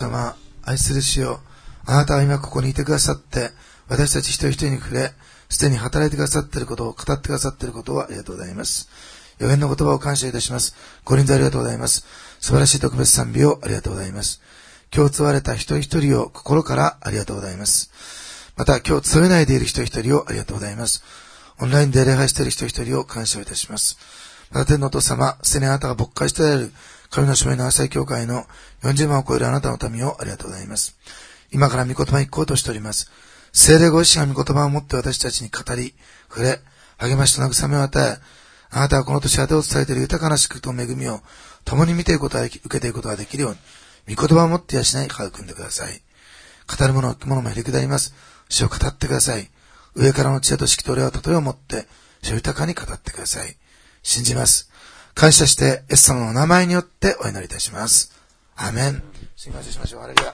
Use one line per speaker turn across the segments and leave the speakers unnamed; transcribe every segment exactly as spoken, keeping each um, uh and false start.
様、愛する主よ、あなたは今ここにいてくださって、私たち一人一人に触れ、すでに働いてくださっていることを、語ってくださっていることをありがとうございます。予言の言葉を感謝いたします。ご臨座ありがとうございます。素晴らしい特別賛美をありがとうございます。今日集われた一人一人を心からありがとうございます。また今日集めないでいる一人一人をありがとうございます。オンラインで礼拝している一人一人を感謝いたします。また天のお父様、すでにあなたが牧会しておられる神の署名の朝日教会のよんじゅうまんを超えるあなたの民をありがとうございます。今から御言葉に聞こうとしております。聖霊ご自身が御言葉を持って私たちに語り、触れ、励ましと慰めを与え、あなたはこの年当てを伝えている豊かな祝福と恵みを共に見ていくことができ、受けていくことができるように、御言葉を持って養い、育んでください。語る者のものもへりくだります。主を語ってください。上からの知恵と指揮と霊を例えを持って、主を豊かに語ってください。信じます。感謝して、イエス様のお名前によってお祈りいたします。アーメン。信感謝しましょう。ハレルヤ。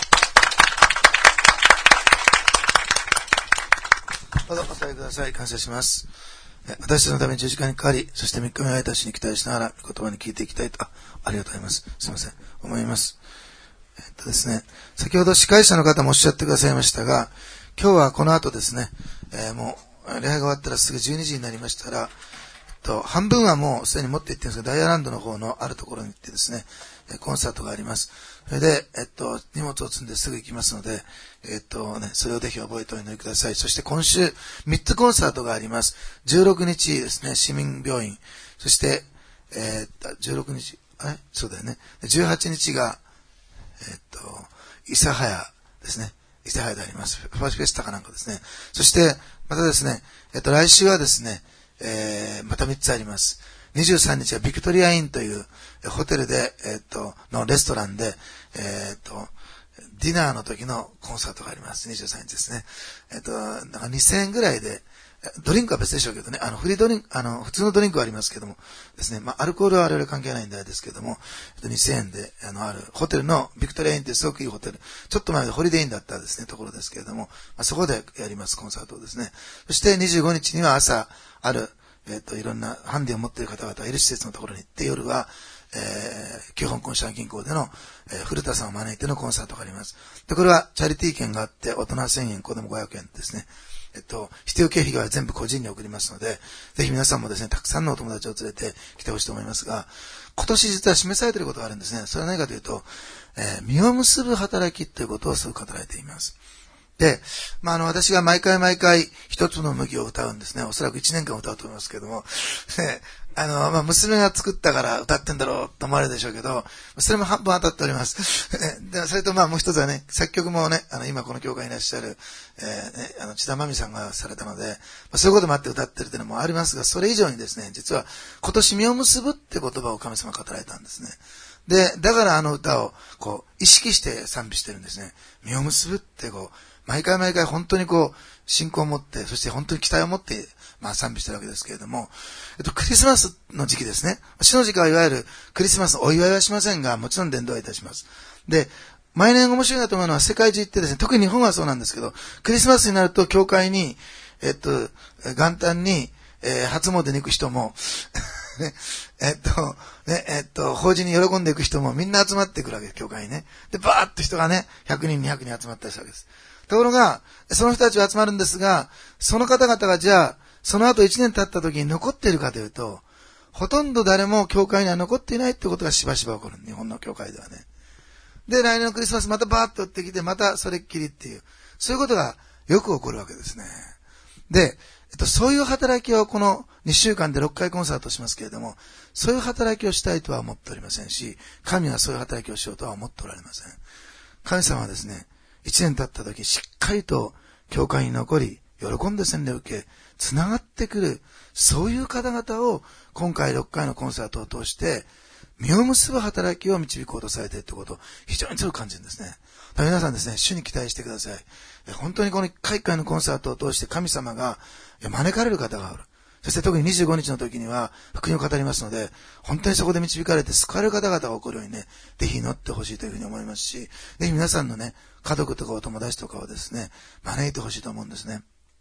どうぞお伝えください。感謝します。私たちのために十字架にかかり、そして三日目を私に期待しながら、御言葉に聞いていきたいと、あ、ありがとうございます。すいません。思います。えっとですね、先ほど司会者の方もおっしゃってくださいましたが、今日はこの後ですね、えー、もう、礼拝が終わったらすぐじゅうにじになりましたら、えっと、半分はもうすでに持って行ってるんですが、ダイヤランドの方のあるところに行ってですね、コンサートがあります。それで、えっと、荷物を積んですぐ行きますので、えっとね、それをぜひ覚えてお祈りください。そして今週、みっつコンサートがあります。じゅうろくにちですね、市民病院。そして、えー、っと、じゅうろくにち、あれそうだよね。じゅうはちにちが、えっと、諫早ですね。諫早であります。ファースフェスタかなんかですね。そして、またですね、えっと、来週はですね、えー、またみっつあります。にじゅうさんにちはビクトリアインというホテルで、えっと、のレストランで、えっと、ディナーの時のコンサートがあります。にじゅうさんにちですね。えっと、なんかにせんえんぐらいで、ドリンクは別でしょうけどね、あの、フリードリンク、あの、普通のドリンクはありますけどもですね、まあ、アルコールは我々関係ないんであれですけども、えっと、にせんえんで、あの、ある、ホテルの、ビクトリアインってすごくいいホテル、ちょっと前でホリデーインだったですね、ところですけれども、まあ、そこでやります、コンサートをですね。そしてにじゅうごにちには朝、ある、えっと、いろんなハンディを持っている方々がいる施設のところに行って、夜は、えー、旧香港シャン銀行での、えー、古田さんを招いてのコンサートがあります。で、これはチャリティー券があって、大人せんえん、子供ごひゃくえんですね。えっと、必要経費が全部個人に送りますので、ぜひ皆さんもですね、たくさんのお友達を連れて来てほしいと思いますが、今年実は示されていることがあるんですね。それは何かというと、えー、実を結ぶ働きということをすごく語られています。で、まあ、あの、私が毎回毎回一つの麦を歌うんですね。おそらく一年間歌うと思いますけども、ね、あの、まあ、娘が作ったから歌ってんだろうと思われるでしょうけど、それも半分当たっております。で、それとまあもう一つはね、作曲もね、あの、今この教会にいらっしゃる、えー、ね、あの、千田真美さんがされたので、まあ、そういうこともあって歌ってるっていうのもありますが、それ以上にですね、実は今年実を結ぶって言葉を神様が語られたんですね。で、だからあの歌をこう、意識して賛美してるんですね。実を結ぶってこう、毎回毎回本当にこう、信仰を持って、そして本当に期待を持って、まあ賛美してるわけですけれども、えっと、クリスマスの時期ですね。主の時期はいわゆるクリスマスお祝いはしませんが、もちろん伝道はいたします。で、毎年面白いなと思うのは世界中行ってですね、特に日本はそうなんですけど、クリスマスになると教会に、えっと、元旦に、えー、初詣に行く人も、ね、えっと、ね、えっと、法事に喜んでいく人もみんな集まってくるわけです、教会にね。で、バーッと人がね、ひゃくにん、にひゃくにん集まったりしたわけです。ところが、その人たちは集まるんですが、その方々がじゃあ、その後いちねん経った時に残っているかというと、ほとんど誰も教会には残っていないってことがしばしば起こる。日本の教会ではね。で、来年のクリスマスまたバーッと寄ってきて、またそれっきりっていう、そういうことがよく起こるわけですね。で、えっと、そういう働きをこのにしゅうかんでろっかいコンサートしますけれども、そういう働きをしたいとは思っておりませんし、神はそういう働きをしようとは思っておられません。神様はですね、一年経った時、しっかりと教会に残り、喜んで洗礼を受け、つながってくる、そういう方々を今回ろっかいのコンサートを通して、実を結ぶ働きを導こうとされているということを非常に強く感じるんですね。だから皆さんですね、主に期待してください。本当にこのいっかいいっかいのコンサートを通して神様が招かれる方がおる。そして特ににじゅうごにちの時には福音を語りますので、本当にそこで導かれて救われる方々が起こるようにね、ぜひ祈ってほしいというふうに思いますし、ぜひ皆さんのね、家族とかお友達とかをですね、招いてほしいと思うんですね。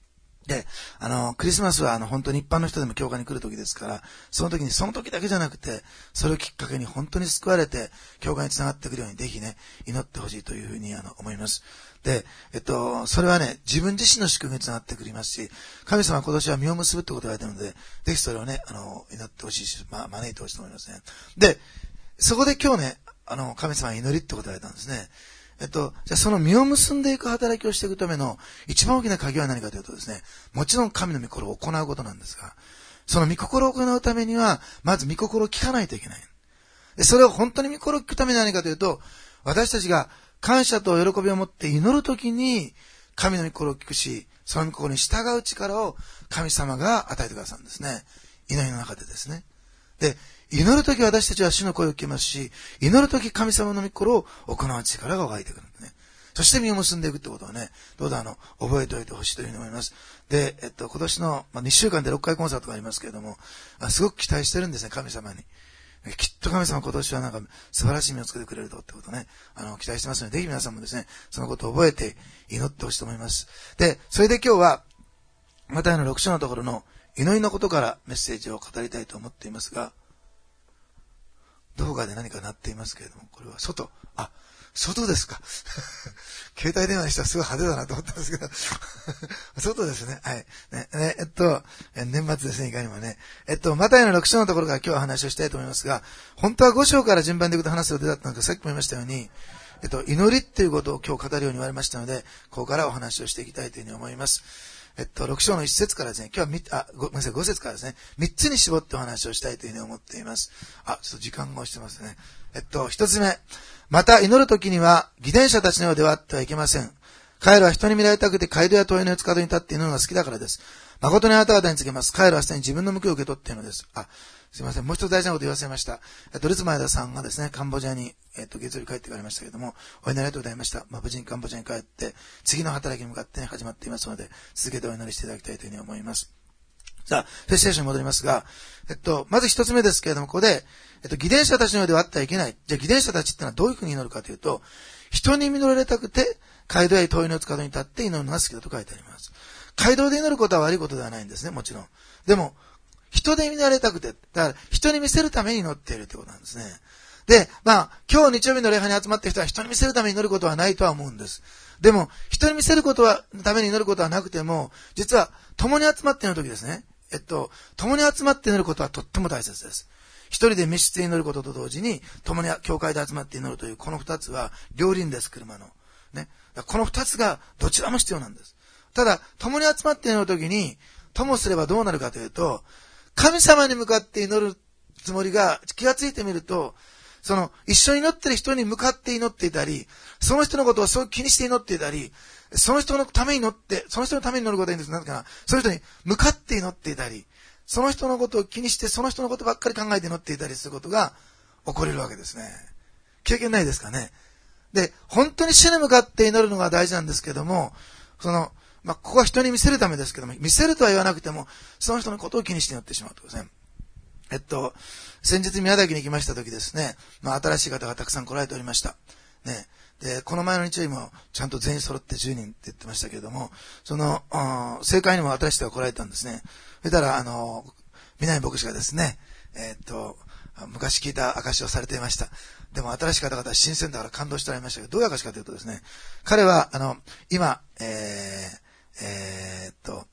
で、あの、クリスマスはあの、本当に一般の人でも教会に来る時ですから、その時に、その時だけじゃなくて、それをきっかけに本当に救われて、教会に繋がってくるように、ぜひね、祈ってほしいというふうに、あの、思います。で、えっと、それはね、自分自身の祝福に繋がってくりますし、神様は今年は実を結ぶってことが言われているので、ぜひそれをね、あの、祈ってほしいし、まあ、招いてほしいと思いますね。で、そこで今日ね、あの、神様に祈りってことが言われたんですね。えっと、じゃあその実を結んでいく働きをしていくための一番大きな鍵は何かというとですね、もちろん神の御心を行うことなんですが、その御心を行うためには、まず御心を聞かないといけない。で、それを本当に御心を聞くために何かというと、私たちが感謝と喜びを持って祈るときに、神の御心を聞くし、その御心に従う力を神様が与えてくださるんですね。祈りの中でですね。で、祈るとき私たちは主の声を聞きますし、祈るとき神様の御心を行う力が湧いてくるんですね。そして実を結んでいくってことをね、どうぞあの、覚えておいてほしいというふうに思います。で、えっと、今年の、まあ、にしゅうかんでろっかいコンサートがありますけれども、あすごく期待してるんですね、神様に。きっと神様今年はなんか素晴らしい実をつけてくれるとってことね、あの、期待してますので、ぜひ皆さんもですね、そのことを覚えて祈ってほしいと思います。で、それで今日は、マタイのろく章のところの祈りのことからメッセージを語りたいと思っていますが、どこかで何か鳴っていますけれども、これは外。あ、外ですか。携帯電話にしたらすごい派手だなと思ったんですけど。外ですね。はい。ね、ね、えっと、年末ですね、いかにもね。えっと、マタイのろく章のところから今日は話をしたいと思いますが、本当はご章から順番でいくと話す予定だったんですが、さっきも言いましたように、えっと、祈りっていうことを今日語るように言われましたので、ここからお話をしていきたいというふうに思います。えっと、ろく章のいち節からですね、今日はみ、あ、ごめんなさい、ご節からですね、みっつに絞ってお話をしたいというふうに思っています。あ、ちょっと時間が押してますね。えっと、一つ目。また祈るときには、偽伝者たちのようではあってはいけません。彼らは人に見られたくて、街道や問いの四つ角に立って祈るのが好きだからです。誠にあなた方に告げます。彼らはすでに自分の報いを受け取っているのです。あ、すいません。もう一つ大事なこと言わせました。えっと、ルツマイダさんがですね、カンボジアに、えっと、月曜日帰ってかれましたけれども、お祈りありがとうございました。まあ、無事にカンボジアに帰って、次の働きに向かって、ね、始まっていますので、続けてお祈りしていただきたいというふうに思います。さあ、フェステーションに戻りますが、えっと、まず一つ目ですけれども、ここで、えっと、偽伝者たちのようではあってはいけない。じゃあ、偽伝者たちってのはどういうふうに祈るかというと、人に見られたくて、街道や問いの四つ角に立って祈るのが好きだと書いてあります。街道で祈ることは悪いことではないんですね、もちろん。でも、人で見られたくて、だから人に見せるために祈っているということなんですね。で、まあ、今日日曜日の礼拝に集まっている人は人に見せるために祈ることはないとは思うんです。でも、人に見せることは、ために祈ることはなくても、実は、共に集まって祈るときですね。えっと、共に集まって祈ることはとっても大切です。一人で密室に祈ることと同時に、共に教会で集まって祈るという、この二つは両輪です、車の。ね。この二つがどちらも必要なんです。ただ、共に集まって祈るときに、ともすればどうなるかというと、神様に向かって祈るつもりが気がついてみると、その一緒に祈ってる人に向かって祈っていたり、その人のことをそう気にして祈っていたり、その人のために祈って、その人のために祈ることはいいんです。なんかな、その人に向かって祈っていたり、その人のことを気にして、その人のことばっかり考えて祈っていたりすることが起こりるわけですね。経験ないですかね。で、本当に主に向かって祈るのが大事なんですけども、その、まあ、ここは人に見せるためですけども、見せるとは言わなくても、その人のことを気にして祈ってしまうとですね。えっと、先日宮崎に行きました時ですね、まあ、新しい方がたくさん来られておりました。ね。で、この前の日曜日もちゃんと全員揃ってじゅうにんって言ってましたけれども、その、正会にも新しい人が来られたんですね。そしたら、あの、南牧師がですね、えっと、昔聞いた証をされていました。でも新しい方々は新鮮だから感動しておられましたけど、どういう証かというとですね、彼は、あの、今、えー、えー、っと、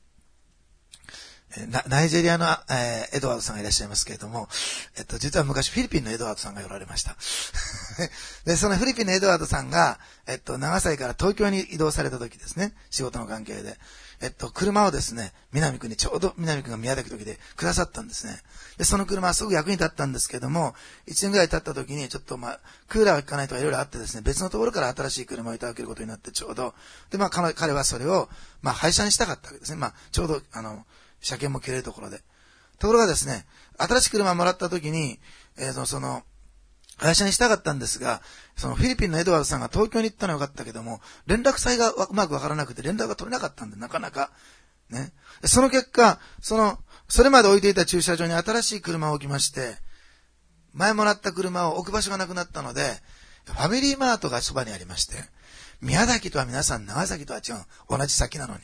ナイジェリアの、えー、エドワードさんがいらっしゃいますけれども、えっと、実は昔フィリピンのエドワードさんがおられました。で、そのフィリピンのエドワードさんが、えっと、長崎から東京に移動された時ですね、仕事の関係で。えっと、車をですね、南くんにちょうど南くんが宮崎の時でくださったんですね。で、その車はすごく役に立ったんですけども、いちねんぐらい経った時に、ちょっとまあ、クーラーが効かないとかいろいろあってですね、別のところから新しい車をいただけることになってちょうど、で、まあ、彼, 彼はそれを、まあ、廃車にしたかったわけですね。まあ、ちょうど、あの、車検も切れるところで。ところがですね、新しい車をもらった時に、えー、その、会社にしたかったんですが、そのフィリピンのエドワードさんが東京に行ったのはよかったけども、連絡先がうまくわからなくて連絡が取れなかったんで、なかなか。ね。その結果、その、それまで置いていた駐車場に新しい車を置きまして、前もらった車を置く場所がなくなったので、ファミリーマートがそばにありまして、宮崎とは皆さん長崎とは違う。同じ先なのに。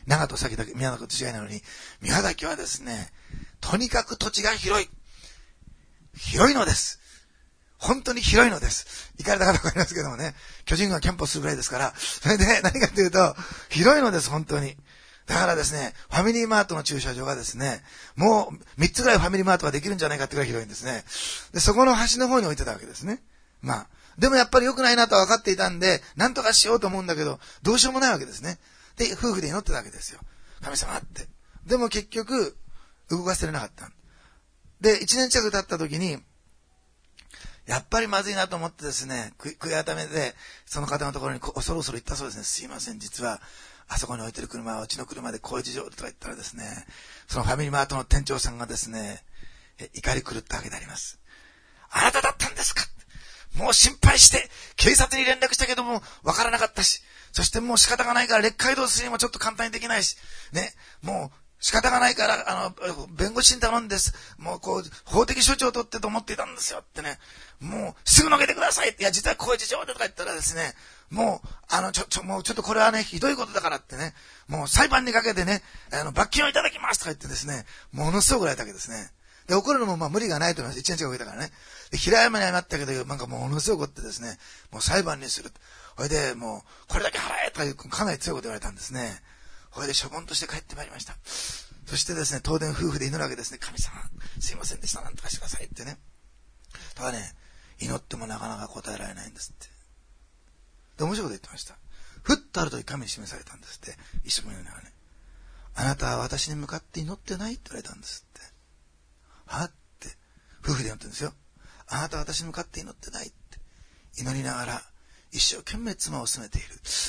長門崎だけ、宮崎と違いなのに、宮崎はですね、とにかく土地が広い。広いのです。本当に広いのです。行かれた方わかりますけどもね、巨人軍がキャンプをするぐらいですから、それで何かというと、広いのです、本当に。だからですね、ファミリーマートの駐車場がですね、もうみっつぐらいファミリーマートができるんじゃないかってぐらい広いんですね。で、そこの端の方に置いてたわけですね。まあ、でもやっぱり良くないなとは分かっていたんで、なんとかしようと思うんだけど、どうしようもないわけですね。で、夫婦で祈ってたわけですよ。神様って。でも結局、動かせれなかった。で、一年近く経った時に、やっぱりまずいなと思ってですね、悔い改めて、その方のところに恐る恐る行ったそうですね。すいません、実は、あそこに置いてる車はうちの車でこういう事情とか言ったらですね、そのファミリーマートの店長さんがですね、怒り狂ったわけであります。あなただったんですか？もう心配して、警察に連絡したけども、わからなかったし、そしてもう仕方がないから、劣化移動するにもちょっと簡単にできないし、ね、もう、仕方がないから、あの、弁護士に頼んです。もうこう、法的処置を取ってと思っていたんですよってね。もう、すぐのけてくださいって。いや、実はこういう事情でとか言ったらですね、もう、あの、ちょ、ちょ、もうちょっとこれはね、ひどいことだからってね、もう裁判にかけてね、あの、罰金をいただきますとか言ってですね、ものすごくられたわけですね。で、怒るのもまあ無理がないと思います。一年近くいたからね。で、平山に謝ったけど、なんかものすごく怒ってですね、もう裁判にする。それで、もう、これだけ払えとかいう、かなり強いこと言われたんですね。それで処分として帰ってまいりました。そしてですね、当然夫婦で祈るわけですね。神様、すいませんでした。なんとかしてくださいってね。ただね、祈ってもなかなか答えられないんですって。で、面白いこと言ってました。ふっとある時神に示されたんですって。一緒に祈りながらね。あなたは私に向かって祈ってないって言われたんですって。はって、夫婦で祈ってるんですよ。あなたは私に向かって祈ってないって。祈りながら、一生懸命妻を責めている。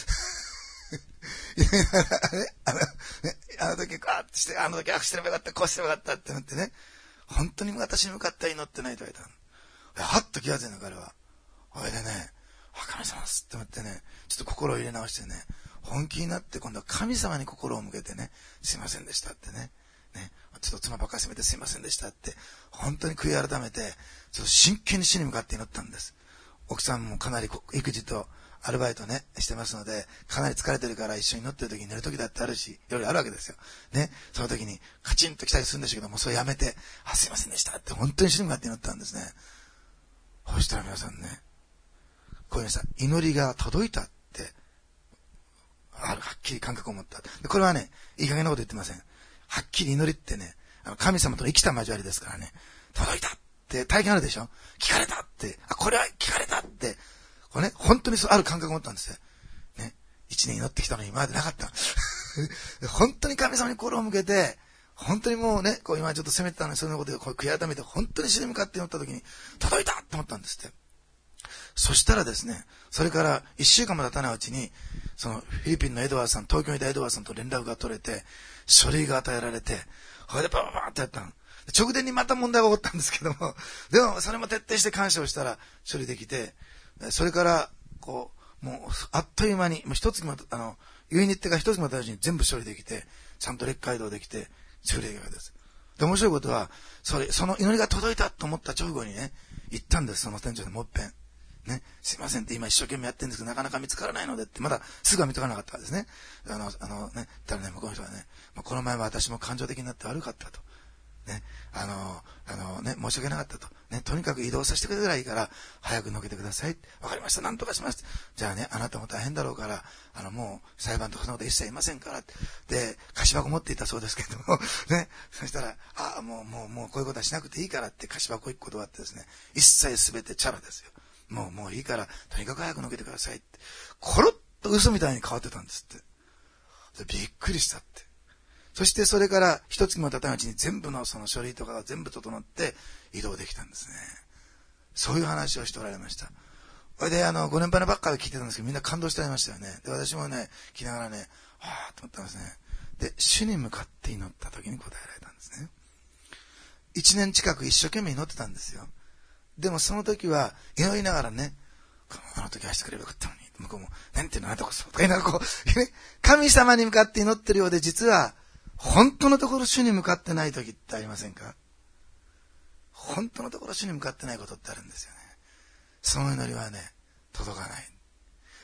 あの、ね、あの時、あってして、あの時、あくしてればよかった、こうしてればよかったってなってね、本当に私に向かって祈ってないと言われたの。はっと気がついたの彼は。それでね、あ、神様ですって思ってね、ちょっと心を入れ直してね、本気になって今度は神様に心を向けてね、すいませんでしたってね、ね、ちょっと妻ばっかり責めてすいませんでしたって、本当に悔い改めて、ちょっと真剣に主に向かって祈ったんです。奥さんもかなり育児とアルバイトね、してますので、かなり疲れてるから一緒に乗ってる時に寝る時だってあるし、いろいろあるわけですよ。ね。その時にカチンと来たりするんでしょうけども、それやめて、あ、すいませんでしたって本当に主に向かって祈ったんですね。そしたら皆さんね、こういうさ、祈りが届いたって、はっきり感覚を持った。で、これはね、いい加減なこと言ってません。はっきり祈りってね、あの神様との生きた交わりですからね、届いたって体験あるでしょ？聞かれたって、あ、これは聞かれたって、これね、本当にそうある感覚を持ったんですよ。ね。一年祈ってきたのに今までなかった。本当に神様に心を向けて、本当にもうね、こう今ちょっと責めてたのに、そのことでこう悔い改めて、本当に主に向かって祈った時に、届いたって思ったんですって。そしたらですね、それから一週間も経たないうちに、そのフィリピンのエドワードさん、東京にいたエドワードさんと連絡が取れて、書類が与えられて、それでバババーってやったの。直前にまた問題が起こったんですけども、でもそれも徹底して感謝をしたら処理できて、それから、こう、もう、あっという間に、もう一月も、あの、言いに行ってから一月も経たずに全部処理できて、ちゃんと劣化移動できて、処理できるわけです。で、面白いことは、それ、その祈りが届いたと思った直後にね、行ったんです、その店長でもっぺん。ね、すいませんって今一生懸命やってるんですけど、なかなか見つからないのでって、まだすぐは見つからなかったんですね。あの、あのね、だからね、向こうの人はね、まあ、この前は私も感情的になって悪かったと。ね、あの、あのね、申し訳なかったと。ね、とにかく移動させてくれたらいいから、早く乗けてください。わかりました。なんとかします。じゃあね、あなたも大変だろうから、あの、もう、裁判とかそんなこと一切いませんから。で、貸し箱持っていたそうですけども、ね、そしたら、ああ、もう、もう、もう、こういうことはしなくていいからって貸し箱一個断ってですね、一切すべてチャラですよ。もう、もういいから、とにかく早く乗けてくださいって。コロッと嘘みたいに変わってたんですって。びっくりしたって。そしてそれから一月も経たないうちに全部のその書類とかが全部整って移動できたんですね。そういう話をしておられました。それであの、ご年配のばっかり聞いてたんですけど、みんな感動しておりましたよね。で、私もね、聞きながらね、はぁーと思ったんですね。で、主に向かって祈った時に答えられたんですね。一年近く一生懸命祈ってたんですよ。でもその時は祈りながらね、あの時愛してくればよかったのに、向こうも、何ていうのあなたこそ、とか言いながらこう、ね、神様に向かって祈ってるようで、実は、本当のところ主に向かってない時ってありませんか？本当のところ主に向かってないことってあるんですよね。その祈りはね、届かない。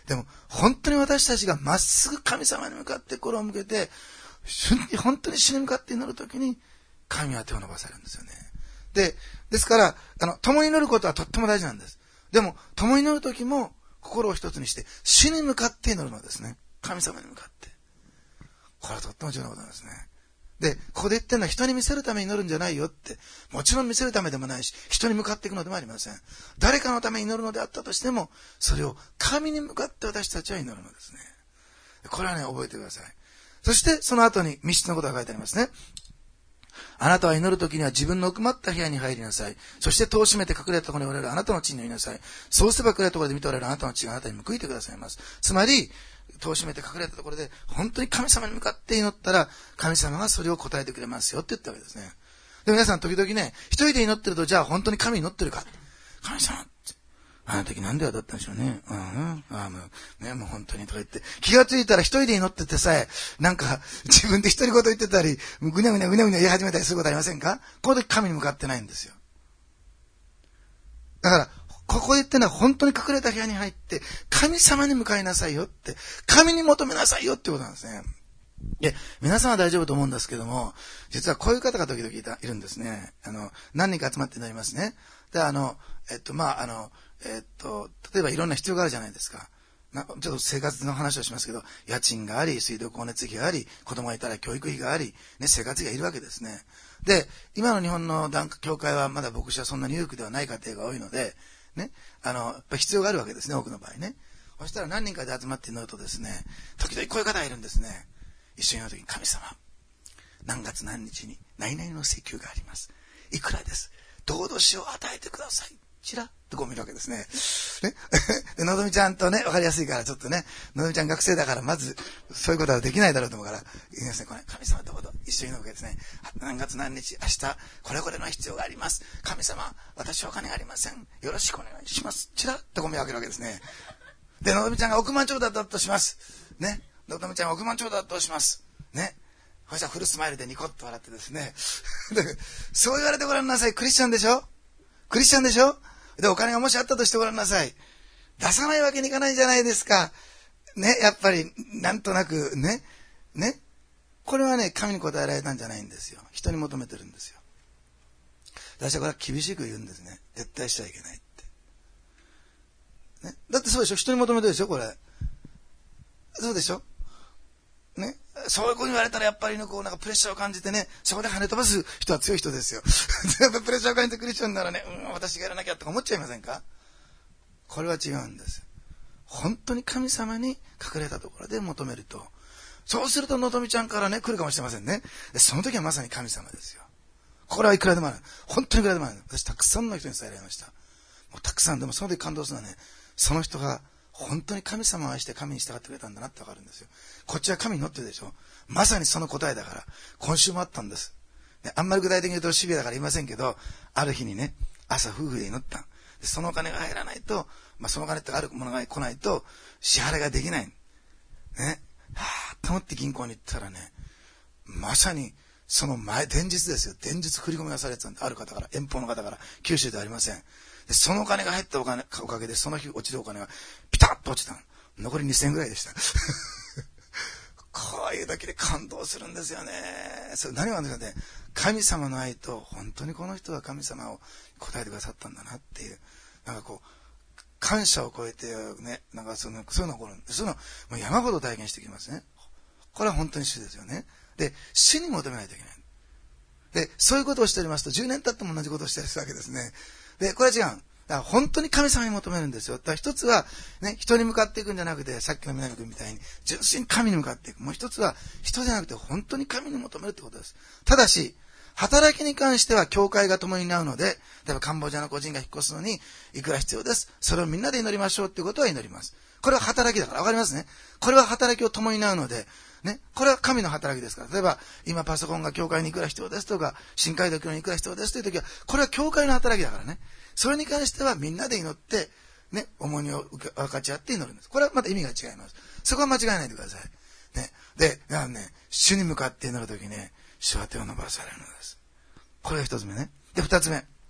でも、本当に私たちがまっすぐ神様に向かって心を向けて、本当に主に向かって祈るときに、神は手を伸ばされるんですよね。で、ですから、あの、共に祈ることはとっても大事なんです。でも、共に祈るときも、心を一つにして、主に向かって祈るのですね。神様に向かって。これはとっても重要なことなんですね。で、ここで言ってるのは人に見せるために祈るんじゃないよって。もちろん見せるためでもないし、人に向かっていくのでもありません。誰かのために祈るのであったとしても、それを神に向かって私たちは祈るのですね。これはね、覚えてください。そして、その後に密室のことが書いてありますね。あなたは祈るときには自分の奥まった部屋に入りなさい。そして戸を閉めて隠れたところにおられるあなたの地にいなさい。そうすれば隠れたところで見ておられるあなたの地があなたに報いてくださいます。つまり、戸を閉めて隠れたところで本当に神様に向かって祈ったら、神様がそれを答えてくれますよって言ったわけですね。で、皆さん時々ね、一人で祈ってると、じゃあ本当に神に祈ってるか。神様あの時なんでだったんでしょうね。うん、うん。ああ、もう、ね、もう本当にとか言って。気がついたら一人で祈っててさえ、なんか、自分で一人言言ってたり、ぐにゃぐにゃぐにゃぐにゃ言い始めたりすることありませんか？この時神に向かってないんですよ。だから、ここで言ってるのは本当に隠れた部屋に入って、神様に向かいなさいよって、神に求めなさいよってことなんですね。で、皆さんは大丈夫と思うんですけども、実はこういう方が時々いたいるんですね。あの、何人か集まってなりますね。で、あの、えっと、まあ、あの、えっと、例えばいろんな必要があるじゃないですか。なちょっと生活の話をしますけど、家賃があり、水道光熱費があり、子供がいたら教育費があり、ね、生活費がいるわけですね。で、今の日本の教会はまだ牧師はそんなに裕福ではない家庭が多いので、ね、あの、やっぱ必要があるわけですね、多くの場合ね。そしたら何人かで集まって祈るとですね、時々こういう方がいるんですね。一緒に祈るときに、神様、何月何日に何々の請求があります。いくらです。どうどしを与えてください。ちらっとこう見るわけですね。ねでのぞみちゃんとね、わかりやすいからちょっとね、のぞみちゃん学生だからまずそういうことはできないだろうと思うから、言いますね、これ、神様どうぞ一緒に祈るわけですね。何月何日、明日、これこれの必要があります。神様、私はお金がありません。よろしくお願いします。ちらっとこう見分けるわけですね。で、のぞみちゃんが億万長者だったとします。ね。のぞみちゃんが億万長者だとします。ね。そしたらフルスマイルでニコッと笑ってですね。そう言われてごらんなさい。クリスチャンでしょ？クリスチャンでしょ？で、お金がもしあったとしてごらんなさい。出さないわけにいかないじゃないですか。ね、やっぱり、なんとなく、ね、ね。これはね、神に答えられたんじゃないんですよ。人に求めてるんですよ。私はこれは厳しく言うんですね。絶対しちゃいけないって。ね。だってそうでしょ？人に求めてるでしょ？これ。そうでしょ？ね。そういうことに言われたらやっぱりね、こうなんかプレッシャーを感じてね、そこで跳ね飛ばす人は強い人ですよ。やっぱプレッシャーを感じてクリスチャンならね、うん、私がやらなきゃとか思っちゃいませんか？これは違うんです。本当に神様に隠れたところで求めると、そうするとのぞみちゃんからね、来るかもしれませんね。でその時はまさに神様ですよ。これはいくらでもある。本当にいくらでもある。私たくさんの人に伝えられました。もうたくさん、でもその時感動するのはね、その人が本当に神様を愛して神に従ってくれたんだなってわかるんですよ。こっちは神に乗ってるでしょ。まさにその答えだから、今週もあったんです。であんまり具体的に言うとシビアだから言いませんけど、ある日にね、朝夫婦で祈った。でそのお金が入らないと、まあ、そのお金ってあるものが来ないと支払いができない。ね。はぁと思って銀行に行ったらね、まさにその前、前日ですよ。前日振り込みがされてたんで、ある方から、遠方の方から、九州ではありません。でそのお金が入ったお金、おかげで、その日落ちるお金がピタッと落ちた。残りにせんえんぐらいでした。こういうだけで感動するんですよね。それ何があるんですかね。神様の愛と、本当にこの人は神様を答えてくださったんだなっていう、なんかこう、感謝を超えてね、なんかその、そういうのが起こるんで、そういうの、もう山ほど体験してきますね。これは本当に主ですよね。で、主に求めないといけない。で、そういうことをしておりますと、じゅうねん経っても同じことをしてるわけですね。で、これは違う。だから本当に神様に求めるんですよ。だから一つは、ね、人に向かっていくんじゃなくて、さっきの南君みたいに、純粋に神に向かっていく。もう一つは、人じゃなくて、本当に神に求めるってことです。ただし、働きに関しては、教会が共に担うので、例えばカンボジアの個人が引っ越すのに、いくら必要です。それをみんなで祈りましょうっていうことは祈ります。これは働きだから、わかりますね。これは働きを共に担うので、ね、これは神の働きですから。例えば、今パソコンが教会にいくら必要ですとか、新海道教にいくら必要ですというときは、これは教会の働きだからね。それに関してはみんなで祈って、ね、重荷を分かち合って祈るんです。これはまた意味が違います。そこは間違えないでください。ね。で、なんね、主に向かって祈るときね、主は手を伸ばされるのです。これが一つ目ね。で、二つ目。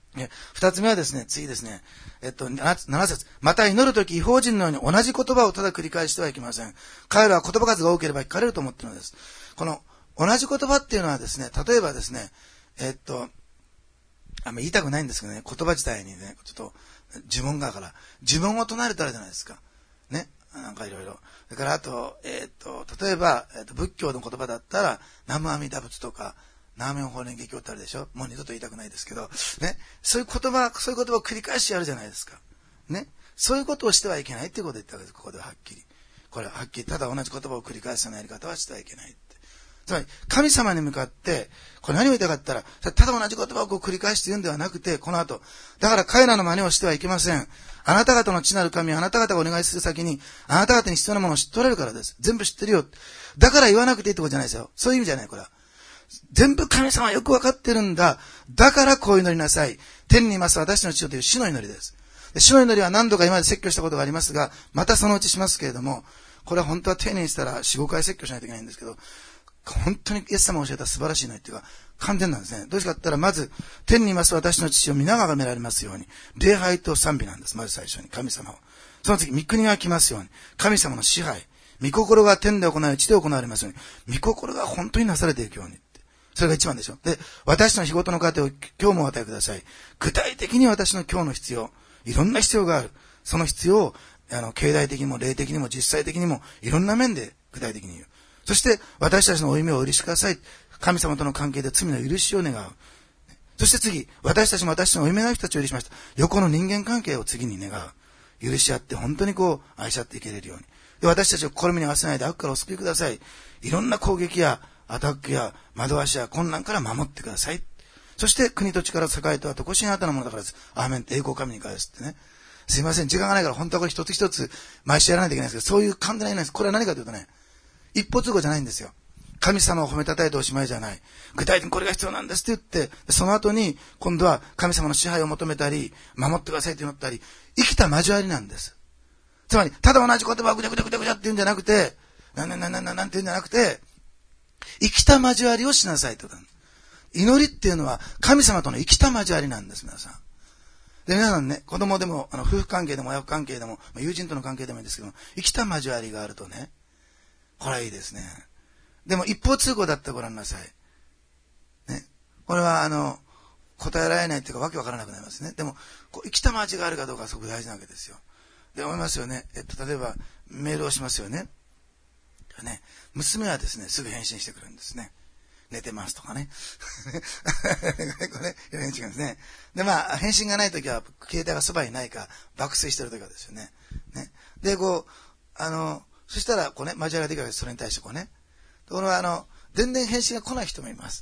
二つ目はですね、次ですね、えっと、なな節。また祈るとき、異邦人のように同じ言葉をただ繰り返してはいけません。彼らは言葉数が多ければ聞かれると思っているのです。この、同じ言葉っていうのはですね、例えばですね、えっと、あんま言いたくないんですけどね、言葉自体にね、ちょっと、呪文がから、呪文を唱えるとあるじゃないですか。ね。なんかいろいろ。だからあと、えっと、例えば、えっと、仏教の言葉だったら、南無阿弥陀仏とか、南無法蓮華経ってあるでしょ。もう二度と言いたくないですけど、ね。そういう言葉、そういう言葉を繰り返しやるじゃないですか。ね。そういうことをしてはいけないっていうことを言ったわけです。ここでははっきり。これははっきり、ただ同じ言葉を繰り返すようなやり方はしてはいけない。つまり、神様に向かって、これ何を言いたかったら、ただ同じ言葉をこう繰り返して言うんではなくて、この後、だから彼らの真似をしてはいけません。あなた方の地なる神はあなた方がお願いする先に、あなた方に必要なものを知っておられるからです。全部知ってるよ。だから言わなくていいってことじゃないですよ。そういう意味じゃない、これは。全部神様はよくわかってるんだ。だからこう祈りなさい。天にいます私の父よという主の祈りです。で主の祈りは何度か今まで説教したことがありますが、またそのうちしますけれども、これは本当は丁寧にしたらよん、ごかい説教しないといけないんですけど、本当にイエス様を教えた素晴らしいのっていうか、完全なんですね。どうしてかって言ったら、まず、天にいます私の父を皆が崇められますように。礼拝と賛美なんです。まず最初に、神様を。その次、御国が来ますように。神様の支配。御心が天で行われ、地で行われますように。御心が本当になされていくように。それが一番でしょ。で、私の日ごとの糧を今日もお与えください。具体的に私の今日の必要。いろんな必要がある。その必要を、あの、経済的にも霊的にも実際的にも、いろんな面で具体的に言う。そして、私たちの負い目をお許しください。神様との関係で罪の許しを願う。そして次、私たちも私たちの負い目ない人たちを許しました。横の人間関係を次に願う。許し合って、本当にこう、愛し合っていけれるように。で、私たちを試みに合わせないで悪からお救いください。いろんな攻撃や、アタックや、惑わしや困難から守ってください。そして、国と力、栄とはとこしにあなたのものだからです。アーメンって栄光神に返すってね。すいません、時間がないから、本当はこれ一つ一つ、毎週やらないといけないんですけど、そういう簡単な意味なんです。これは何かというとね、一歩通行じゃないんですよ。神様を褒めたたえておしまいじゃない。具体的にこれが必要なんですって言って、その後に今度は神様の支配を求めたり、守ってくださいって祈ったり、生きた交わりなんです。つまり、ただ同じ言葉をぐちゃぐちゃぐちゃぐちゃって言うんじゃなくて、なんなんなんなんなんなんて言うんじゃなくて、生きた交わりをしなさいってことなんです。祈りっていうのは神様との生きた交わりなんです、皆さん。で、皆さんね、子供でも、あの夫婦関係でも親子関係でも、友人との関係でもいいんですけども、生きた交わりがあるとね、これはいいですね。でも一方通行だってご覧なさい。ね。これはあの、答えられないっていうかわけわからなくなりますね。でも、こう生きた交わりがあるかどうかはすごく大事なわけですよ。で、思いますよね。えっと、例えば、メールをしますよね。ね。娘はですね、すぐ返信してくるんですね。寝てますとかね。これ、返信がですね。で、まあ、返信がないときは、携帯がそばにないか、爆睡してるときはですよね。ね。で、こう、あの、そしたら、こうね、交わりができるわけです。それに対してこうね。ところが、あの、全然返信が来ない人もいます。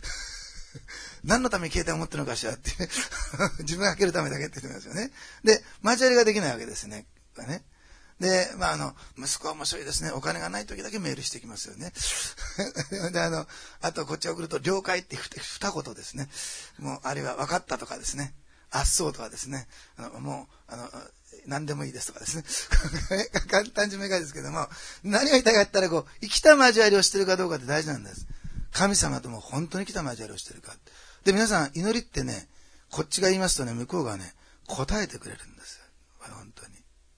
何のために携帯を持ってるのかしらって。自分がかけるためだけって言ってますよね。で、交わりができないわけですね。これね。で、まあ、あの、息子は面白いですね。お金がない時だけメールしてきますよね。で、あの、あとこっちを送ると、了解って二言ですね。もう、あるいは分かったとかですね。あっそうとかですね。あの、もう、あの、何でもいいですとかですね。簡単に短いですけども、何が言いたいかったら、こう、生きた交わりをしてるかどうかって大事なんです。神様とも本当に生きた交わりをしてるか。で、皆さん、祈りってね、こっちが言いますとね、向こうがね、答えてくれるんですよ。本当に。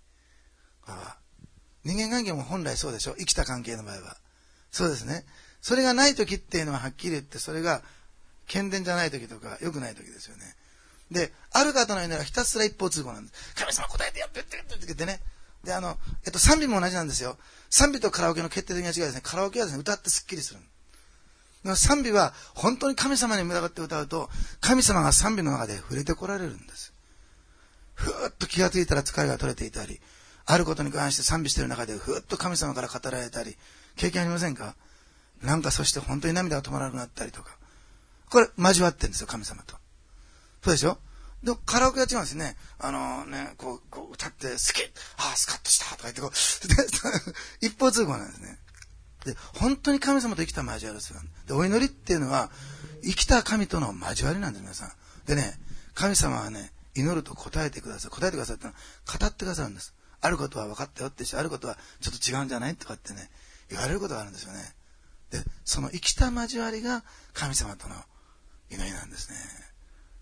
人間関係も本来そうでしょ。生きた関係の場合は。そうですね。それがない時っていうのははっきり言って、それが健全じゃない時とか良くない時ですよね。で、ある方の祈りはひたすら一方通行なんです。神様答えてやってってってってってね。で、あの、えっと、賛美も同じなんですよ。賛美とカラオケの決定的な違いですね。カラオケはですね、歌ってスッキリする。でも賛美は本当に神様に向かって歌うと、神様が賛美の中で触れてこられるんです。ふーっと気がついたら疲れが取れていたり、あることに関して賛美している中でふーっと神様から語られたり、経験ありませんか？なんかそして本当に涙が止まらなくなったりとか。これ交わってるんですよ、神様と。そうでしょ？で、カラオケは違うんですね。あのね、こう、こう歌って、好き！ああ、スカッとしたとか言ってこう、一方通行なんですね。で、本当に神様と生きた交わりをする。で、お祈りっていうのは、生きた神との交わりなんです、皆さん。でね、神様はね、祈ると答えてください。答えてくださいってのは、語ってくださるんです。あることは分かったよってし、あることはちょっと違うんじゃないとかってね、言われることがあるんですよね。で、その生きた交わりが神様との祈りなんですね。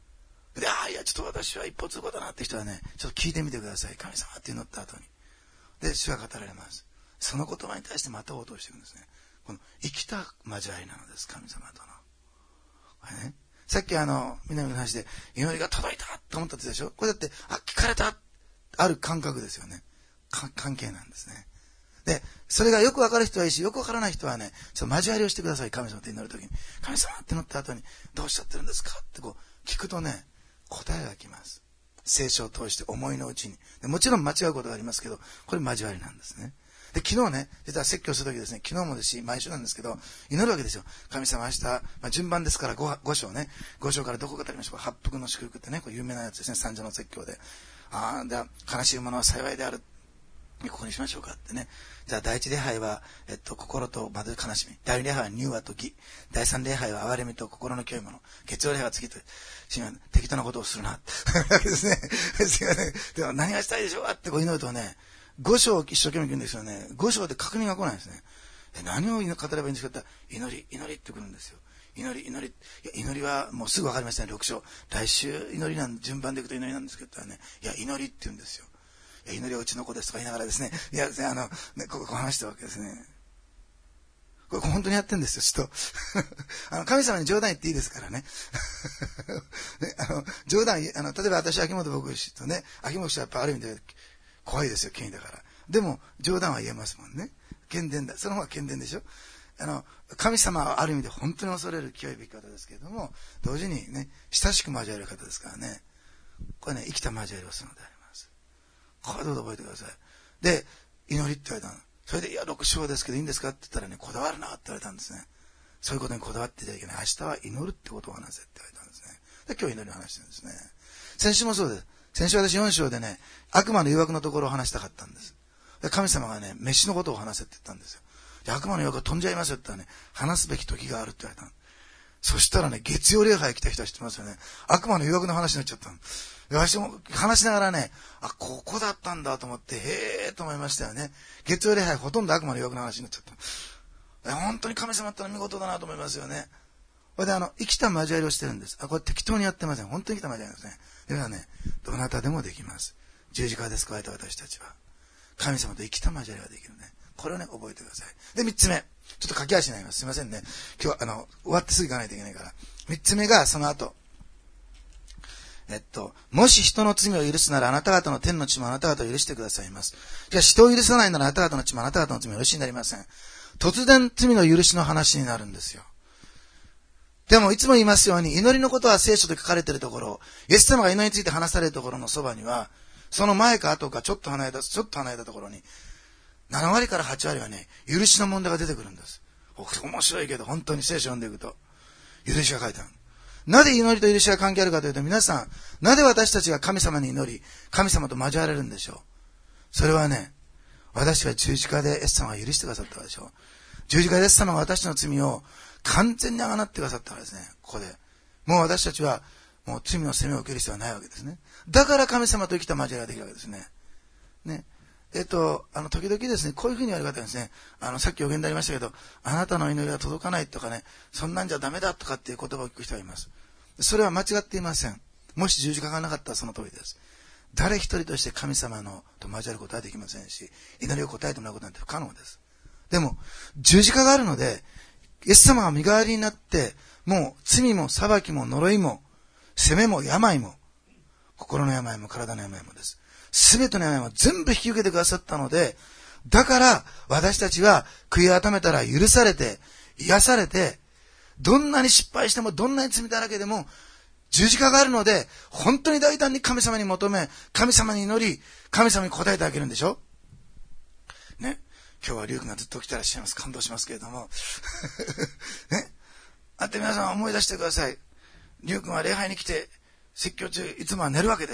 で、ああ、いや、ちょっと私は一歩通行だなって人はね、ちょっと聞いてみてください。神様って祈った後に。で、主は語られます。その言葉に対してまた応答していくんですね。この生きた交わりなのです、神様との。これね、さっきあの、南の話で祈りが届いたと思ったってでしょ。これだって、あ、聞かれた、ある感覚ですよね。関係なんですね。で、それがよくわかる人はいいし、よくわからない人はね、ちょっと交わりをしてください。神様って祈るときに。神様って祈った後に、どうおっしゃってるんですかってこう、聞くとね、答えが来ます。聖書を通して思いのうちに。でもちろん間違うことがありますけど、これ交わりなんですね。で、昨日ね、実は説教するときですね、昨日もですし、毎週なんですけど、祈るわけですよ。神様明日、まあ、順番ですから 5, 5章ね、ご章からどこか語りましょうか。八福の祝福ってね、これ有名なやつですね、三条の説教で。ああ、で、悲しいものは幸いである。ここにしましょうかってね。じゃあ第一礼拝は、えっと、心とまず悲しみ。第二礼拝は乳和と義。第三礼拝は憐れみと心の清いもの。月曜礼拝は次と、適当なことをするな。ってですね。ですよね。でも何がしたいでしょうかってこう祈るとね、五章を一生懸命言うんですよね。五章で確認が来ないんですね。何を語ればいいんですかって言ったら、祈り、祈りって来るんですよ。祈り、祈り。いや、祈りはもうすぐ分かりましたね、六章。来週祈りなん、順番でいくと祈りなんですけどね。いや、祈りって言うんですよ。祈りはうちの子ですとか言いながらですね、いや、あの、ね、ここ話したわけですね。これ本当にやってるんですよ、ちょっと。あの、神様に冗談言っていいですからね。ね、あの、冗談、あの、例えば私、秋元牧師とね、秋元氏はやっぱある意味で怖いですよ、権威だから。でも、冗談は言えますもんね。謙伝だ。その方が謙伝でしょ。あの、神様はある意味で本当に恐れる清いべき方ですけれども、同時にね、親しく交わる方ですからね。これね、生きた交わりをするのであります。これどうぞ覚えてください。で、祈りって言われたの。それで、いや、六章ですけどいいんですかって言ったらね、こだわるなって言われたんですね。そういうことにこだわっていただけない。明日は祈るってことを話せって言われたんですね。で、今日祈りを話してるんですね。先週もそうです。先週私よん章でね、悪魔の誘惑のところを話したかったんです。で、神様がね、飯のことを話せって言ったんですよ。で、悪魔の誘惑が飛んじゃいますよって言ったらね、話すべき時があるって言われたの。そしたらね、月曜礼拝来た人は知ってますよね。悪魔の誘惑の話になっちゃったの。私も話しながらね、あ、ここだったんだと思って、へーと思いましたよね。月曜礼拝ほとんど悪魔の誘惑の話になっちゃった。本当に神様ってのは見事だなと思いますよね。これであの、生きた交わりをしてるんです。あ、これ適当にやってません。本当に生きた交わりですね。ではね、どなたでもできます。十字架で救われた私たちは。神様と生きた交わりができるね。これをね、覚えてください。で、三つ目。ちょっと駆け足になります。すいませんね。今日、あの、終わってすぐ行かないといけないから。三つ目が、その後。えっと、もし人の罪を許すなら、あなた方の天の血もあなた方を許してくださいます。じゃあ、人を許さないなら、あなた方の血もあなた方の罪を許しになりません。突然、罪の許しの話になるんですよ。でも、いつも言いますように、祈りのことは聖書で書かれているところ、イエス様が祈りについて話されるところのそばには、その前か後か、ちょっと離れた、ちょっと離れたところに、なな割からはち割はね、許しの問題が出てくるんです。面白いけど、本当に聖書を読んでいくと、許しが書いてある。なぜ祈りと許しが関係あるかというと、皆さん、なぜ私たちが神様に祈り、神様と交われるんでしょう。それはね、私は十字架でイエス様が許してくださったからでしょう。十字架でイエス様が私の罪を完全にあがなってくださったからですね、ここで。もう私たちは、もう罪の責めを受ける必要はないわけですね。だから神様と生きた交わりができるわけですね。ね。えっと、あの、時々ですね、こういうふうに言われる方ですね、あの、さっき予言でありましたけど、あなたの祈りは届かないとかね、そんなんじゃダメだとかっていう言葉を聞く人がいます。それは間違っていません。もし十字架がなかったらその通りです。誰一人として神様のと交わることはできませんし、祈りを答えてもらうことなんて不可能です。でも、十字架があるので、イエス様が身代わりになって、もう罪も裁きも呪いも、責めも病も、心の病も体の病もです。すべての病も全部引き受けてくださったので、だから私たちは悔い改めたら許されて、癒されて、どんなに失敗してもどんなに罪だらけでも十字架があるので、本当に大胆に神様に求め、神様に祈り、神様に答えてあげるんでしょね。今日はリュウ君がずっと来てらっしゃいます。感動しますけれども。ね。あって皆さん思い出してください。リュウ君は礼拝に来て、説教中、いつもは寝るわけです。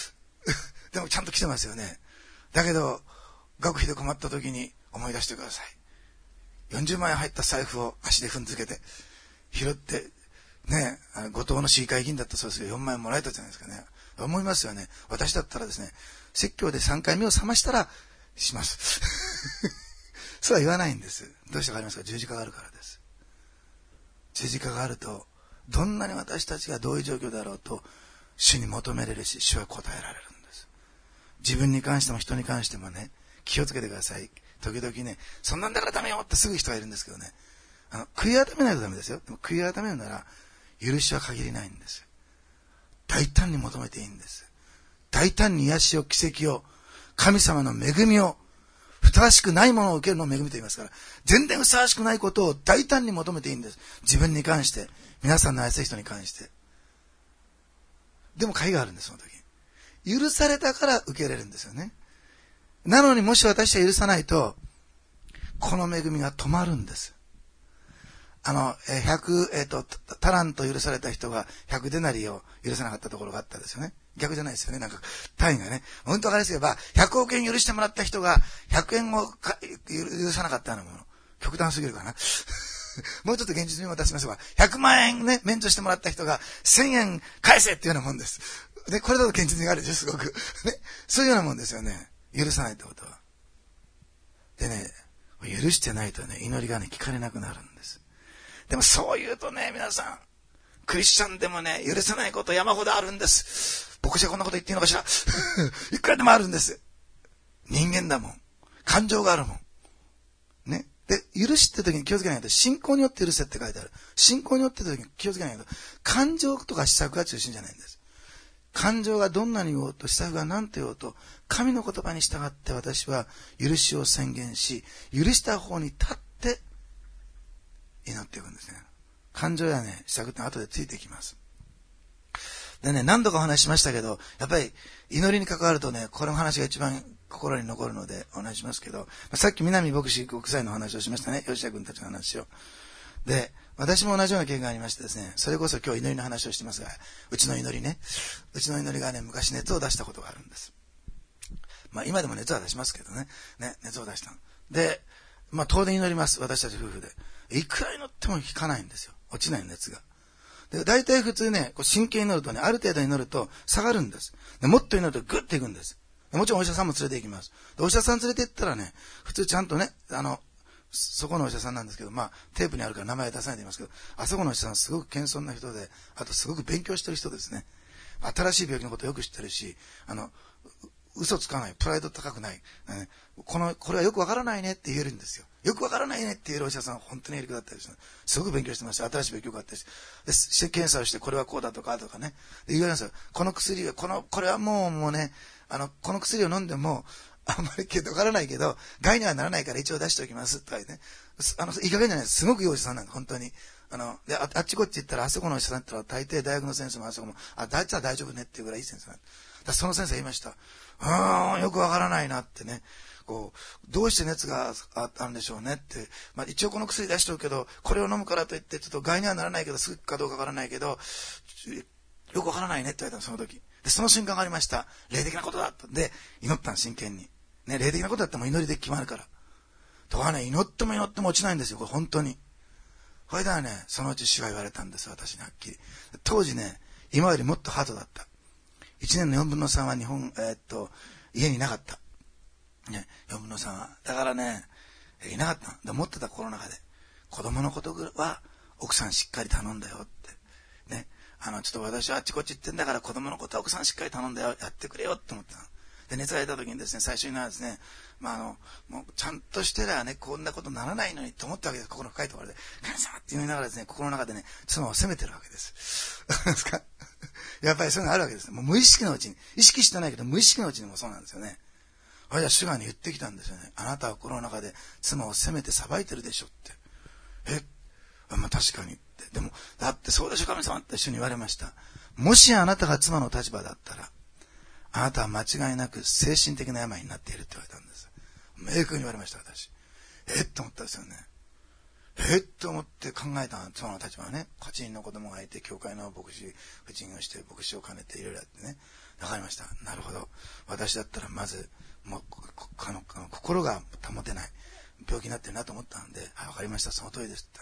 でもちゃんと来てますよね。だけど、学費で困った時に思い出してください。よんじゅうまん円入った財布を足で踏んづけて、拾って、ね、後藤の市議会議員だったそうですけど、よんまん円もらえたじゃないですかね。思いますよね。私だったらですね、説教でさんかいめを覚ましたら、します。そうは言わないんです。どうしてわかりますか？十字架があるからです。十字架があると、どんなに私たちがどういう状況だろうと、 主に求めれるし、主は答えられるんです。自分に関しても人に関してもね、気をつけてください。時々ね、そんなんだからダメよってすぐ人がいるんですけどね、あの悔い改めないとダメですよ。でも悔い改めるなら許しは限りないんですよ。大胆に求めていいんです。大胆に癒しを、奇跡を、神様の恵みを、ふさわしくないものを受けるのを恵みと言いますから、全然ふさわしくないことを大胆に求めていいんです。自分に関して、皆さんの愛する人に関して。でも鍵があるんです、その時。許されたから受け入れるんですよね。なのにもし私は許さないと、この恵みが止まるんです。あの、ひゃく、えっと、タラント許された人がひゃくデナリを許さなかったところがあったんですよね。逆じゃないですよね。なんか、単位がね。本当わかりやすいば、ひゃくおくえん許してもらった人がひゃくえんをか許さなかったようなもの。極端すぎるかな。もうちょっと現実に渡しましょうか。ひゃくまんえんね、免除してもらった人がせんえん返せっていうようなもんです。で、これだと現実にあるでしょ、すごく。ね。そういうようなもんですよね。許さないってことは。でね、許してないとね、祈りがね、聞かれなくなるんです。でもそう言うとね、皆さん、クリスチャンでもね、許せないこと山ほどあるんです。牧師はこんなこと言っていいのかしら。いくらでもあるんです。人間だもん。感情があるもん。ね。で、許して時に気をつけないと、信仰によって許せって書いてある。信仰によって時に気をつけないと、感情とか施策が中心じゃないんです。感情がどんなに言おうと、施策が何と言おうと、神の言葉に従って私は許しを宣言し、許した方に立って祈っていくんですね。感情やね、施策って後でついてきます。でね、何度かお話ししましたけど、やっぱり祈りに関わるとね、この話が一番心に残るのでお話しますけど、さっき南牧師国際の話をしましたね、吉田君たちの話を。で、私も同じような経験がありましてですね、それこそ今日祈りの話をしてますが、うちの祈りね、うちの祈りがね、昔熱を出したことがあるんです。まあ今でも熱は出しますけどね、ね、熱を出したの。で、まあ当然祈ります、私たち夫婦で。いくら祈っても引かないんですよ、落ちない熱が。で、大体普通ね、こう真剣に祈るとね、ある程度祈ると下がるんです。でもっと祈るとグッていくんです。でもちろんお医者さんも連れて行きます。で、お医者さん連れて行ったらね、普通ちゃんとね、あの、そこのお医者さんなんですけど、まあ、テープにあるから名前出さないで言いますけど、あそこのお医者さんすごく謙遜な人で、あとすごく勉強してる人ですね。新しい病気のことをよく知ってるし、あの、嘘つかない、プライド高くない、ね、この、これはよくわからないねって言えるんですよ。よくわからないねって言えるお医者さんは本当にやり方だったりする。すごく勉強してました。新しい勉強があったりして。で、して検査をして、これはこうだとかとかね。で、言われますよ。この薬は、この、これはもう、もうね、あの、この薬を飲んでも、あんまりわからないけど、害にはならないから一応出しておきますとかね。あの、いい加減じゃないです。すごくいいお医者さんなんで、本当に。あの、で、あ, あっちこっち行ったら、あそこのお医者さんって言ったら、大抵大学の先生もあそこも、あ、大体は大丈夫ねっていうぐらいいい先生なんで。だその先生言いました。うーん、よくわからないなってね。こう、どうして熱があったんでしょうねって。まあ一応この薬出しておくけど、これを飲むからといって、ちょっと害にはならないけど、すぐかどうかわからないけど、よくわからないねって言われたの、その時。で、その瞬間がありました。霊的なことだった。で、祈ったの、真剣に。ね、霊的なことだったらもう祈りで決まるから。とかね、祈っても祈っても落ちないんですよ、これ本当に。それではね、そのうち主が言われたんです、私にはっきり。当時ね、今よりもっとハードだった。いちねんのよんぶんのさんは日本、えー、っと、家にいなかった。ね、よんぶんのさんは。だからね、いなかったの。で、持ってた心の中で。子供のことは、奥さんしっかり頼んだよって。ね。あの、ちょっと私はあっちこっち行ってんだから子供のことは奥さんしっかり頼んだよ。やってくれよって思ってたの。で、熱が出た時にですね、最初にはですね、まあ、あの、もう、ちゃんとしてりゃね、こんなことならないのにと思ったわけです。心の深いところで。神様って言いながらですね、心の中でね、妻を責めてるわけです。ですかやっぱりそういうのあるわけです。もう無意識のうちに、意識してないけど無意識のうちにもそうなんですよね。あれは主がね、言ってきたんですよね。あなたは心の中で妻を責めて裁いてるでしょって。えまあ確かにって。でも、だってそうでしょ神様って主に言われました。もしあなたが妻の立場だったら、あなたは間違いなく精神的な病になっているって言われたんです。明確に言われました、私。えっと思ったんですよね。えっと思って考えた妻の立場はね、はちにんの子供がいて、教会の牧師、婦人をして、牧師を兼ねていろいろやってね。わかりました。なるほど。私だったらまず、もう、あの、あの心が保てない。病気になってるなと思ったんで、はい、わかりました。その通りですって、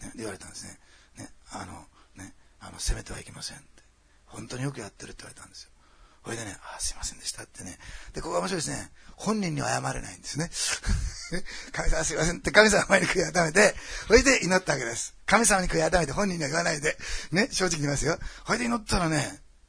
ね、言われたんですね。ね、あの、ね、あの、責めてはいけませんって。本当によくやってるって言われたんですよ。それでね、あ、すいませんでしたってね。で、ここが面白いですね。本人には謝れないんですね。神様すいませんって神様前に悔い改めて、それで祈ったわけです。神様に悔い改めて本人には言わないで、ね、正直に言いますよ。それで祈ったらね、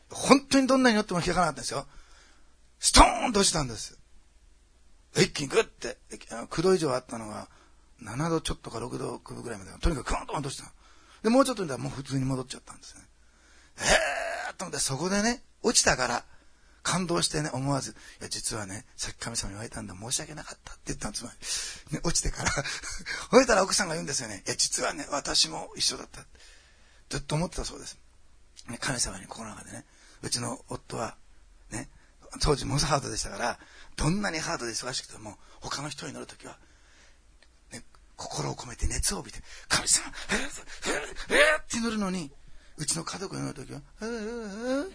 本当にどんなに乗っても開かなかったんですよ。ストーンと落ちたんです。一気にグッて、きゅうど以上あったのが、ななどちょっとかろくどくぶぐらいまで、とにかくクーンと落ちた。で、もうちょっと見たらもう普通に戻っちゃったんですね。えーっと思って、そこでね、落ちたから、感動してね、思わず、いや、実はね、さっき神様に言われたんだ、申し訳なかったって言ったんです。つまり、ね、落ちてから。ほいたら奥さんが言うんですよね。いや、実はね、私も一緒だった。ずっと思ってたそうです。ね、神様に心の中でね、うちの夫は、ね、当時モスハードでしたから、どんなにハードで忙しくても、他の人に乗るときは、ね、心を込めて熱を帯びて、神様、えー、えー、えー、って乗るのに、うちの家族に乗るときは、えー、えー、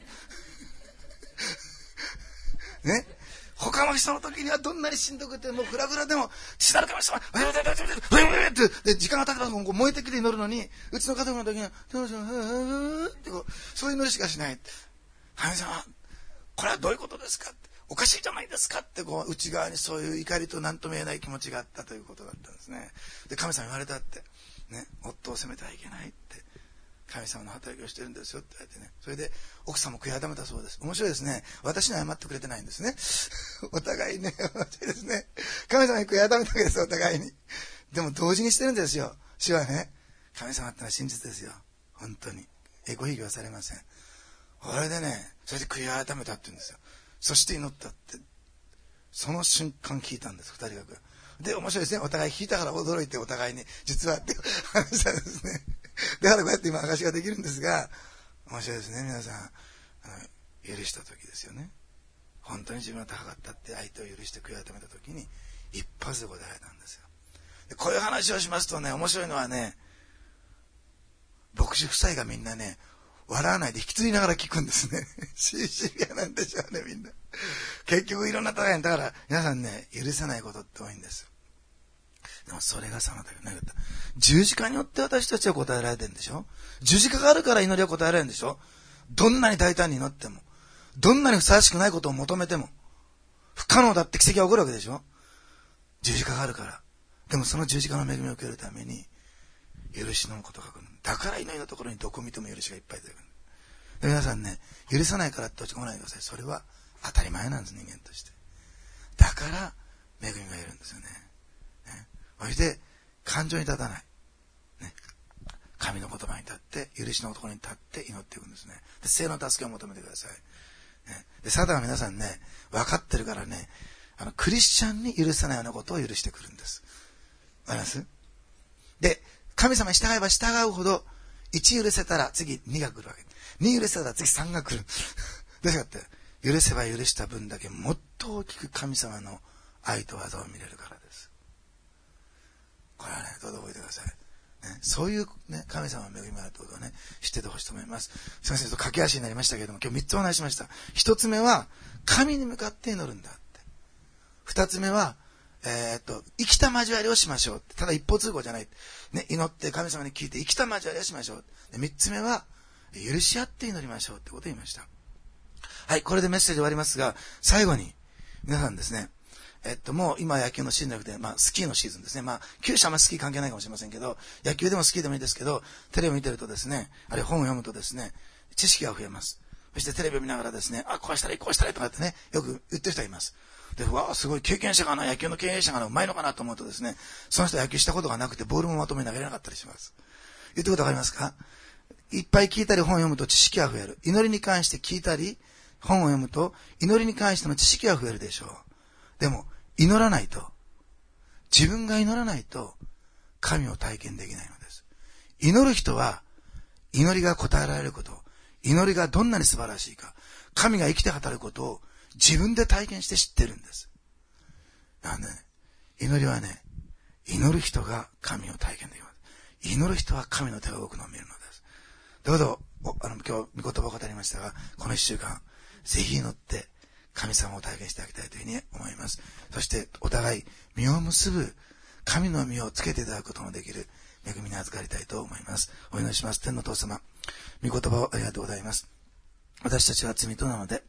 ね、他の人の時にはどんなにしんどくてもうフラフラでも父なる神様で時間が経てば燃えてきて乗るのに、うちの家族の時にはってこうそういう乗りしかしない。神様、これはどういうことですかって、おかしいじゃないですかってこう内側にそういう怒りと何とも言えない気持ちがあったということだったんですね。で、神様に言われたって、ね、夫を責めてはいけないって、神様の働きをしてるんですよって言われてね。それで奥さんも悔い改めたそうです。面白いですね。私に謝ってくれてないんですね。お互いね、面白いですね。神様に悔い改めたわけです、お互いに。でも同時にしてるんですよ。主はね、神様ってのは真実ですよ。本当に。エゴひいきはされません。これでね、それで悔い改めたって言うんですよ。そして祈ったって。その瞬間聞いたんです、二人が。で、面白いですね。お互い聞いたから驚いてお互いに、実はって話したんですね。だからこうやって今証ができるんですが、面白いですね、皆さん。あの許した時ですよね。本当に自分が高かったって相手を許して悔い改めた時に一発で答えたんですよ。でこういう話をしますとね、面白いのはね、牧師夫妻がみんなね、笑わないで引き継ぎながら聞くんですね。シビアなんでしょうね、みんな。結局いろんな大変だから皆さんね、許せないことって多いんです。でもそれが妨げなかった。十字架によって私たちは答えられてるんでしょ。十字架があるから祈りは答えられるんでしょ。どんなに大胆に祈っても、どんなにふさわしくないことを求めても、不可能だって奇跡が起こるわけでしょ。十字架があるから。でもその十字架の恵みを受けるために、許しのことが来る。だから祈りのところにどこ見ても許しがいっぱい出てくる。で皆さんね、許さないからって落ち込まないでください。それは当たり前なんです、人間として。だから恵みがいるんですよね。ね、そして感情に立たない、ね、神の言葉に立って許しのところに立って祈っていくんですね。で聖の助けを求めてください、ね、でサタンは皆さんね分かってるからね、あのクリスチャンに許さないようなことを許してくるんです。わかります？で神様に従えば従うほどいち許せたら次にが来るわけ、に許せたら次さんが来る。どうしてかって許せば許した分だけもっと大きく神様の愛と技を見れるからです。これはね、どうぞ覚えてください。ね、そういう、ね、神様の恵みがあるということをね、知っててほしいと思います。すいません、ちょっと駆け足になりましたけれども、今日みっつお話ししました。ひとつめは、神に向かって祈るんだって。ふたつめは、えー、っと、生きた交わりをしましょう。ただ一方通行じゃない。ね、祈って神様に聞いて生きた交わりをしましょう。でみっつめは、許し合って祈りましょうってことを言いました。はい、これでメッセージ終わりますが、最後に、皆さんですね、えっと、もう今野球のシーズンじゃなくて、まあ、スキーのシーズンですね。まあ、球種はあんまスキー関係ないかもしれませんけど、野球でもスキーでもいいですけど、テレビを見てるとですね、あるいは本を読むとですね、知識が増えます。そしてテレビを見ながらですね、あ、こうしたらいい、こうしたらいいとかってね、よく言ってる人がいます。で、わあ、すごい経験者がな、野球の経営者がな、うまいのかなと思うとですね、その人は野球したことがなくて、ボールもまとめ投げれなかったりします。言ってることわかりますか？いっぱい聞いたり本を読むと知識が増える。祈りに関して聞いたり、本を読むと、祈りに関しての知識が増えるでしょう。でも、祈らないと、自分が祈らないと、神を体験できないのです。祈る人は、祈りが答えられること、祈りがどんなに素晴らしいか、神が生きて働くことを自分で体験して知ってるんです。なんでね、祈りはね、祈る人が神を体験できます。祈る人は神の手が動くのを見るのです。どうぞ、あの、今日、御言葉を語りましたが、この一週間、ぜひ祈って、神様を体験してあげたいというふうに思います。そして、お互い、実を結ぶ、神の実をつけていただくことのできる、恵みに預かりたいと思います。お祈りします。天のお父様、御言葉をありがとうございます。私たちは罪人なので、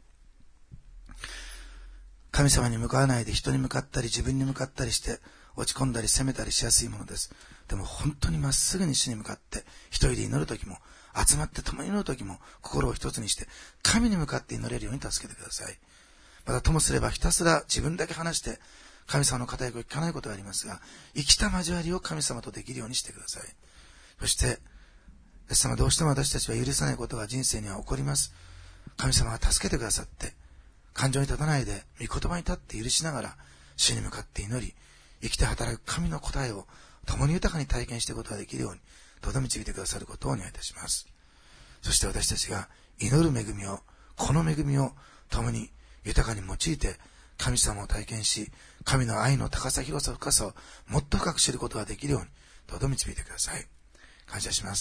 神様に向かわないで人に向かったり自分に向かったりして落ち込んだり責めたりしやすいものです。でも本当にまっすぐに主に向かって一人で祈るときも集まって共に祈るときも心を一つにして神に向かって祈れるように助けてください。またともすればひたすら自分だけ話して神様の語りを聞かないことがありますが、生きた交わりを神様とできるようにしてください。そして、イエス様、どうしても私たちは許さないことが人生には起こります。神様が助けてくださって、感情に立たないで、御言葉に立って許しながら、主に向かって祈り、生きて働く神の答えを共に豊かに体験していくことができるように、どうぞ導いてくださることをお願いいたします。そして私たちが祈る恵みを、この恵みを共に豊かに用いて、神様を体験し、神の愛の高さ、広さ、深さをもっと深く知ることができるように、どうぞ導いてください。感謝します。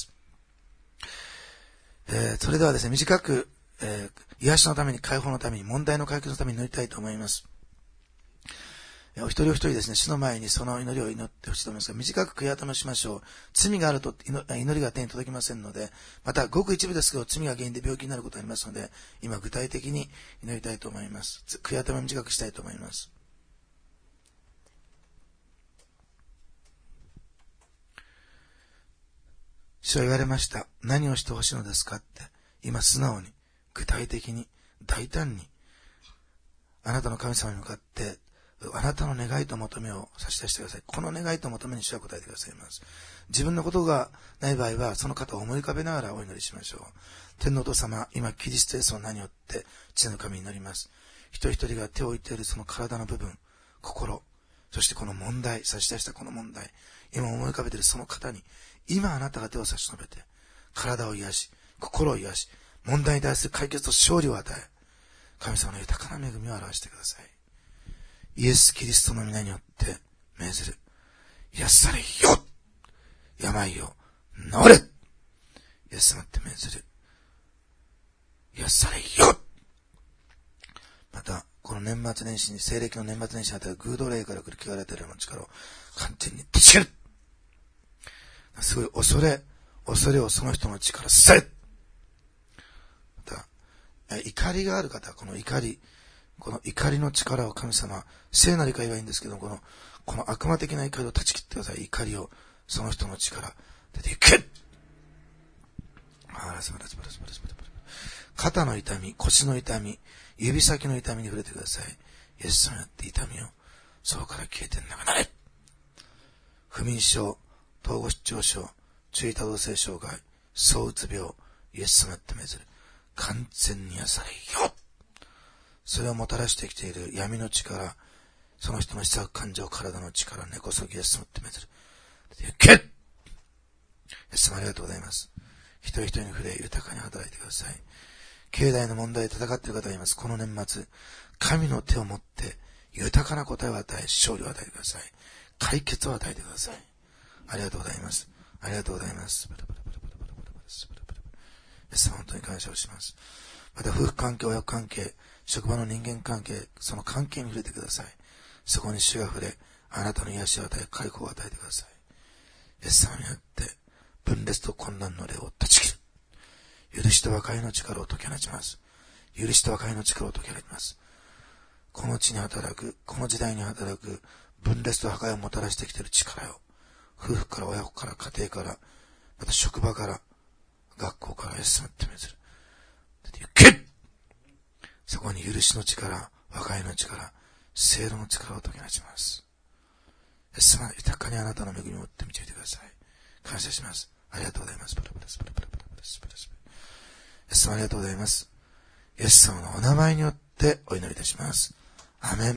えー、それではですね、短く、えー、癒しのために、解放のために、問題の解決のために祈りたいと思います。お一人お一人ですね、主の前にその祈りを祈ってほしいと思いますが、短く悔い改めしましょう。罪があると祈りが手に届きませんので、またごく一部ですけど、罪が原因で病気になることがありますので、今具体的に祈りたいと思います。悔い改め短くしたいと思います。主は言われました。何をしてほしいのですかって、今素直に、具体的に、大胆に、あなたの神様に向かって、あなたの願いと求めを差し出してください。この願いと求めに主は答えてくださいます。自分のことがない場合は、その方を思い浮かべながらお祈りしましょう。天皇お父様、今、キリストイエスの名によって、地の神に祈ります。一人一人が手を置いているその体の部分、心、そしてこの問題、差し出したこの問題、今思い浮かべているその方に、今あなたが手を差し伸べて、体を癒し、心を癒し、問題に対する解決と勝利を与え、神様の豊かな恵みを表してください。イエス・キリストの皆によって命ずる。癒されよ！病よ、治れ！イエス様って命ずる。癒されよ！また、この年末年始に、西暦の年末年始にあたる偶動霊から来る汚れた霊の力を完全に断ち切る！すごい恐れ、恐れをその人の力さえ！また、怒りがある方、この怒り、この怒りの力を神様、聖なる怒りはいいんですけど、この、この悪魔的な怒りを断ち切ってください。怒りを、その人の力、出ていけ！肩の痛み、腰の痛み、指先の痛みに触れてください。イエス様によって痛みを、そこから消えてんなくなれ！不眠症、統合失調症、注意多動性障害、躁うつ病、イエス様によって命ずる。完全に癒されよ！それをもたらしてきている闇の力、その人の思索感情、体の力、根こそぎイエス様って命ずる。けっ！イエス様ありがとうございます。一人一人に触れ、豊かに働いてください。経済の問題で戦っている方がいます。この年末、神の手を持って、豊かな答えを与え、勝利を与えてください。解決を与えてください。ありがとうございます。ありがとうございます。イエス様本当に感謝をします。また夫婦関係、親子関係、職場の人間関係、その関係に触れてください。そこに主が触れ、あなたの癒しを与え、解放を与えてください。イエス様によって、分裂と混乱の霊を断ち切る。許しと和解の力を解き放ちます。許しと和解の力を解き放ちます。この地に働く、この時代に働く、分裂と破壊をもたらしてきている力よ。夫婦から親子から家庭から、また職場から、学校からイエス様って命ずる。出て行け！そこに許しの力、和解の力、聖度の力を解き放ちます。イエス様、豊かにあなたの恵みを持って導いてください。感謝します。ありがとうございます。パラパラスパラパラパラパラスパラスパラ。イエス様ありがとうございます。イエス様のお名前によってお祈りいたします。アメン。